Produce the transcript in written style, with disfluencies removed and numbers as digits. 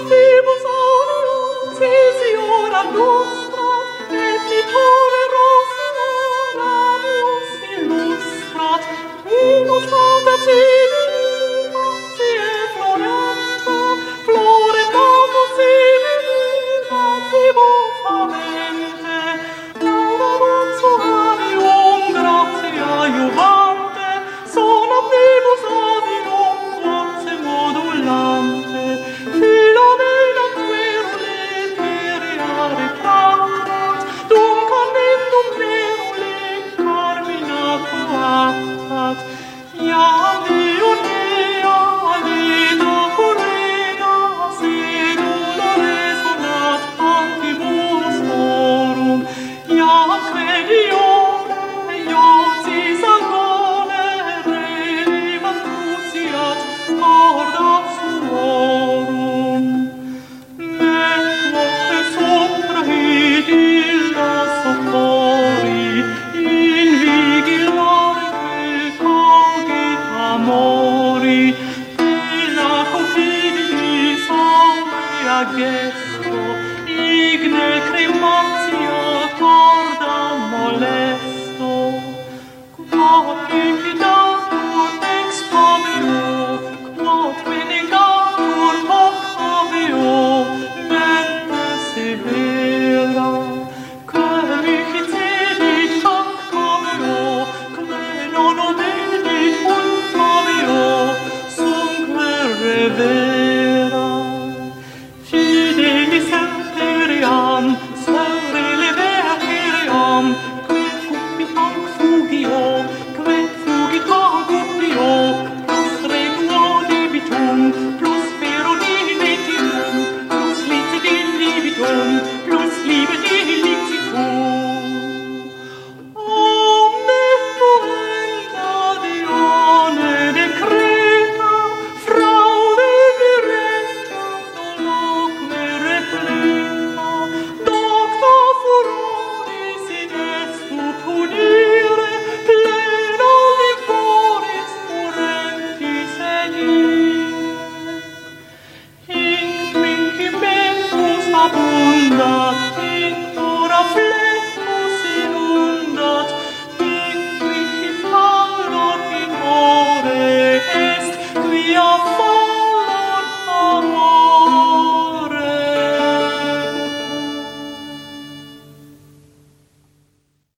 Fibus aureum, sisi ora nostrat, et litore rosiramus illustrat, minus vata civilium, sie florenta, florentatus civilium, fibo famente, laudarum suavium, gratia iuvante, sonam nebus avium, voce modulante, Philomela querule periare tractat, dum carmentum nerule carmina coactat, ia Leonea, alida corea, sedula resonat antibus forum, ia crediore, iotis agone, relevant cruciat, cordat suorum. Mequoque sopra idilla soccori, in vigilare quel cogit amori, illa confidi sombria gesto, igne crematia corda molesto, quod impidatur ex fabio, quod venegatur vocabio, mente severa, que mihi cedit hac fabio, que non obedit un fabio, sum revera.